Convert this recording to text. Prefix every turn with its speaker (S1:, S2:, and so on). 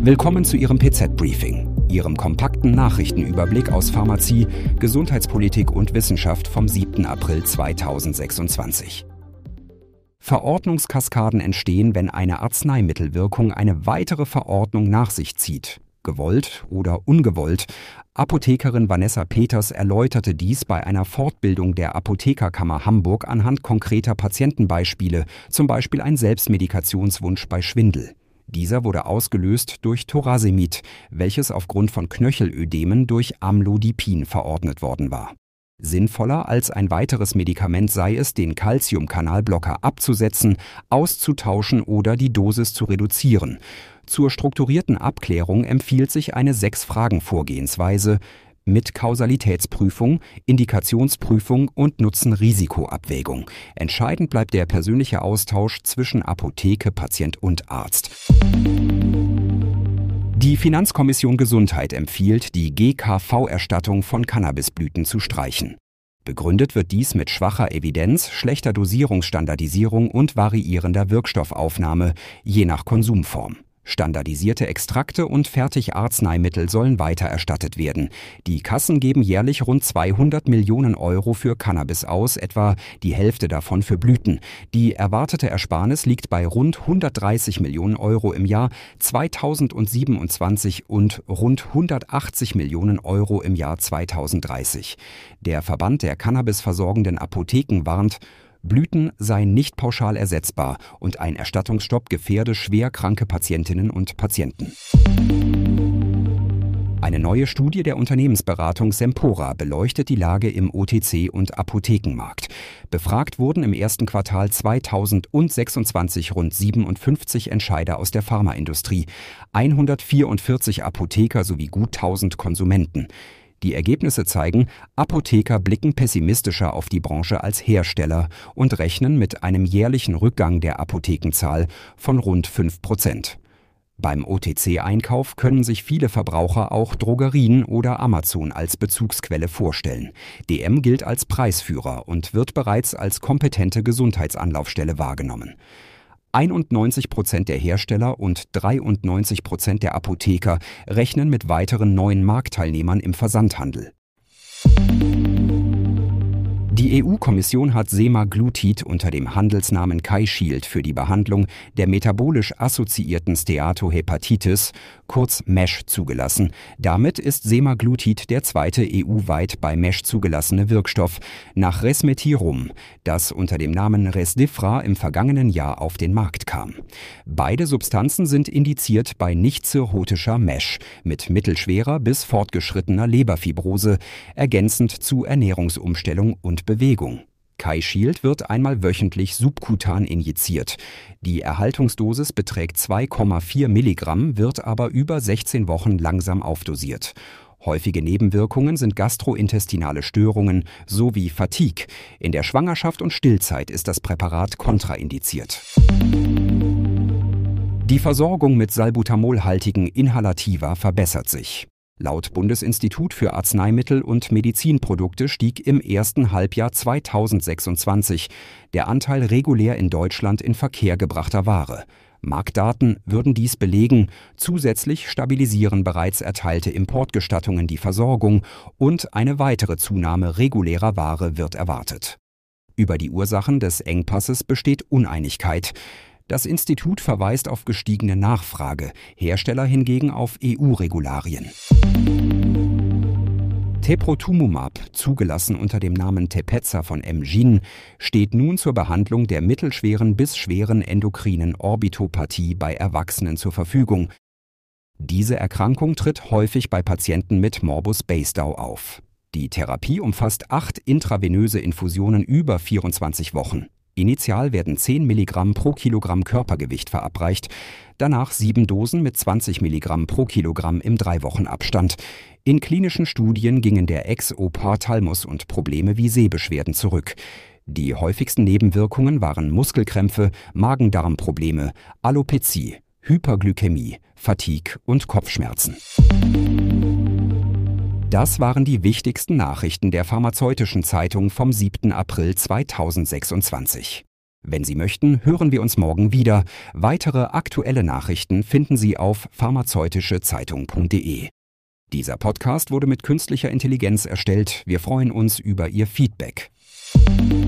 S1: Willkommen zu Ihrem PZ-Briefing, Ihrem kompakten Nachrichtenüberblick aus Pharmazie, Gesundheitspolitik und Wissenschaft vom 7. April 2026. Verordnungskaskaden entstehen, wenn eine Arzneimittelwirkung eine weitere Verordnung nach sich zieht. Gewollt oder ungewollt. Apothekerin Vanessa Peters erläuterte dies bei einer Fortbildung der Apothekerkammer Hamburg anhand konkreter Patientenbeispiele, zum Beispiel ein Selbstmedikationswunsch bei Schwindel. Dieser wurde ausgelöst durch Thorasemid, welches aufgrund von Knöchelödemen durch Amlodipin verordnet worden war. Sinnvoller als ein weiteres Medikament sei es, den Calciumkanalblocker abzusetzen, auszutauschen oder die Dosis zu reduzieren. Zur strukturierten Abklärung empfiehlt sich eine 6-Fragen-Vorgehensweise mit Kausalitätsprüfung, Indikationsprüfung und Nutzen-Risiko-Abwägung. Entscheidend bleibt der persönliche Austausch zwischen Apotheke, Patient und Arzt. Die Finanzkommission Gesundheit empfiehlt, die GKV-Erstattung von Cannabisblüten zu streichen. Begründet wird dies mit schwacher Evidenz, schlechter Dosierungsstandardisierung und variierender Wirkstoffaufnahme, je nach Konsumform. Standardisierte Extrakte und Fertigarzneimittel sollen weiter erstattet werden. Die Kassen geben jährlich rund 200 Millionen Euro für Cannabis aus, etwa die Hälfte davon für Blüten. Die erwartete Ersparnis liegt bei rund 130 Millionen Euro im Jahr 2027 und rund 180 Millionen Euro im Jahr 2030. Der Verband der Cannabis-versorgenden Apotheken warnt, Blüten seien nicht pauschal ersetzbar und ein Erstattungsstopp gefährde schwer kranke Patientinnen und Patienten. Eine neue Studie der Unternehmensberatung Sempora beleuchtet die Lage im OTC- und Apothekenmarkt. Befragt wurden im ersten Quartal 2026 rund 57 Entscheider aus der Pharmaindustrie, 144 Apotheker sowie gut 1000 Konsumenten. Die Ergebnisse zeigen, Apotheker blicken pessimistischer auf die Branche als Hersteller und rechnen mit einem jährlichen Rückgang der Apothekenzahl von rund 5%. Beim OTC-Einkauf können sich viele Verbraucher auch Drogerien oder Amazon als Bezugsquelle vorstellen. DM gilt als Preisführer und wird bereits als kompetente Gesundheitsanlaufstelle wahrgenommen. 91% der Hersteller und 93% der Apotheker rechnen mit weiteren neuen Marktteilnehmern im Versandhandel. Die EU-Kommission hat Semaglutid unter dem Handelsnamen Kai-Shield für die Behandlung der metabolisch assoziierten Steatohepatitis, kurz MASH, zugelassen. Damit ist Semaglutid der zweite EU-weit bei MASH zugelassene Wirkstoff nach Resmetirom, das unter dem Namen Resdifra im vergangenen Jahr auf den Markt kam. Beide Substanzen sind indiziert bei nicht-cirrhotischer MASH mit mittelschwerer bis fortgeschrittener Leberfibrose, ergänzend zu Ernährungsumstellung und Bewegung. Kai-Shield wird einmal wöchentlich subkutan injiziert. Die Erhaltungsdosis beträgt 2,4 Milligramm, wird aber über 16 Wochen langsam aufdosiert. Häufige Nebenwirkungen sind gastrointestinale Störungen sowie Fatigue. In der Schwangerschaft und Stillzeit ist das Präparat kontraindiziert. Die Versorgung mit salbutamolhaltigen Inhalativa verbessert sich. Laut Bundesinstitut für Arzneimittel und Medizinprodukte stieg im ersten Halbjahr 2026 der Anteil regulär in Deutschland in Verkehr gebrachter Ware. Marktdaten würden dies belegen. Zusätzlich stabilisieren bereits erteilte Importgestattungen die Versorgung und eine weitere Zunahme regulärer Ware wird erwartet. Über die Ursachen des Engpasses besteht Uneinigkeit. Das Institut verweist auf gestiegene Nachfrage, Hersteller hingegen auf EU-Regularien. Teprotumumab, zugelassen unter dem Namen Tepezza von Amgen, steht nun zur Behandlung der mittelschweren bis schweren endokrinen Orbitopathie bei Erwachsenen zur Verfügung. Diese Erkrankung tritt häufig bei Patienten mit Morbus Basedow auf. Die Therapie umfasst 8 intravenöse Infusionen über 24 Wochen. Initial werden 10 Milligramm pro Kilogramm Körpergewicht verabreicht, danach 7 Dosen mit 20 Milligramm pro Kilogramm im 3-Wochen-Abstand. In klinischen Studien gingen der Exophthalmus und Probleme wie Sehbeschwerden zurück. Die häufigsten Nebenwirkungen waren Muskelkrämpfe, Magen-Darm-Probleme, Alopezie, Hyperglykämie, Fatigue und Kopfschmerzen. Das waren die wichtigsten Nachrichten der Pharmazeutischen Zeitung vom 7. April 2026. Wenn Sie möchten, hören wir uns morgen wieder. Weitere aktuelle Nachrichten finden Sie auf pharmazeutischezeitung.de. Dieser Podcast wurde mit künstlicher Intelligenz erstellt. Wir freuen uns über Ihr Feedback.